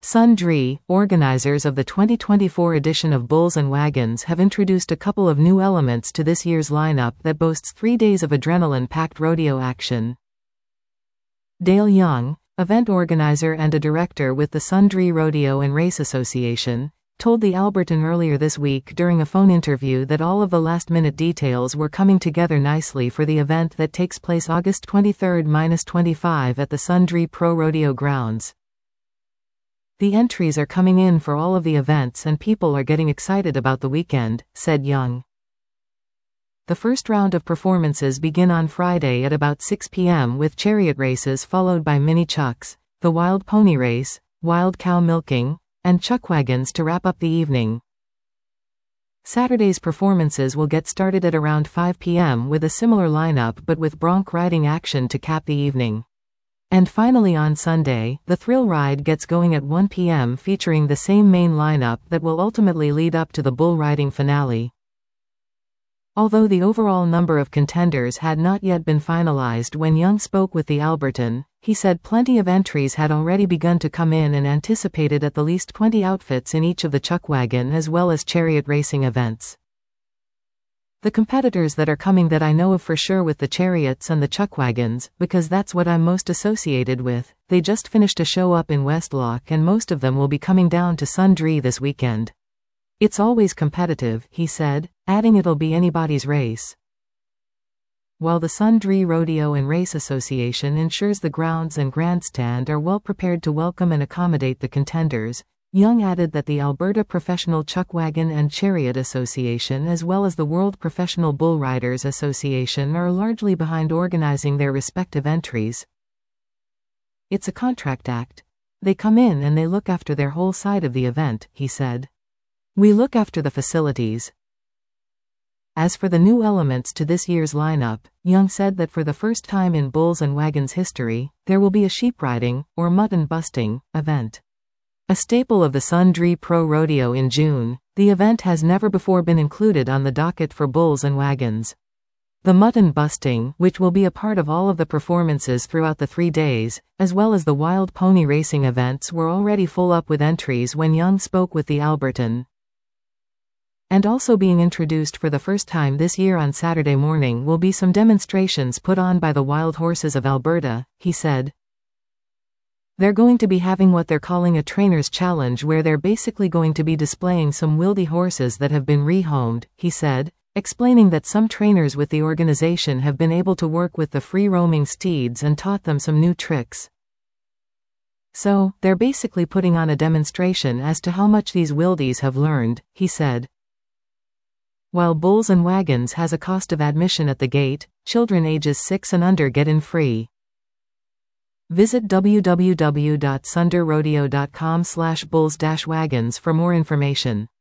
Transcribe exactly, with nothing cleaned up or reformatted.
Sundry, organizers of the twenty twenty-four edition of Bulls and Wagons, have introduced a couple of new elements to this year's lineup that boasts three days of adrenaline-packed rodeo action. Dale Young, event organizer and a director with the Sundry Rodeo and Race Association, told the Albertan earlier this week during a phone interview that all of the last-minute details were coming together nicely for the event that takes place August twenty-third to twenty-fifth at the Sundry Pro Rodeo grounds. "The entries are coming in for all of the events and people are getting excited about the weekend," said Young. The first round of performances begin on Friday at about six p m with chariot races followed by mini chucks, the wild pony race, wild cow milking, and chuck wagons to wrap up the evening. Saturday's performances will get started at around five p m with a similar lineup but with bronc riding action to cap the evening. And finally on Sunday, the thrill ride gets going at one p m featuring the same main lineup that will ultimately lead up to the bull riding finale. Although the overall number of contenders had not yet been finalized when Young spoke with the Albertan, he said plenty of entries had already begun to come in and anticipated at the least twenty outfits in each of the chuck wagon as well as chariot racing events. "The competitors that are coming that I know of for sure with the chariots and the chuck wagons, because that's what I'm most associated with, they just finished a show up in Westlock and most of them will be coming down to Sundry this weekend. It's always competitive," he said, adding it'll be anybody's race. While the Sundry Rodeo and Race Association ensures the grounds and grandstand are well prepared to welcome and accommodate the contenders, Young added that the Alberta Professional Chuckwagon and Chariot Association as well as the World Professional Bull Riders Association are largely behind organizing their respective entries. "It's a contract act. They come in and they look after their whole side of the event," he said. "We look after the facilities." As for the new elements to this year's lineup, Young said that for the first time in Bulls and Wagons history, there will be a sheep riding, or mutton busting, event. A staple of the Sundry Pro Rodeo in June, the event has never before been included on the docket for Bulls and Wagons. The mutton busting, which will be a part of all of the performances throughout the three days, as well as the wild pony racing events, were already full up with entries when Young spoke with the Albertan. And also being introduced for the first time this year on Saturday morning will be some demonstrations put on by the Wild Horses of Alberta, he said. "They're going to be having what they're calling a trainer's challenge where they're basically going to be displaying some wildy horses that have been rehomed," he said, explaining that some trainers with the organization have been able to work with the free-roaming steeds and taught them some new tricks. "So, they're basically putting on a demonstration as to how much these wildies have learned," he said. While Bulls and Wagons has a cost of admission at the gate, children ages six and under get in free. Visit w w w dot sunder rodeo dot com slash bulls dash wagons for more information.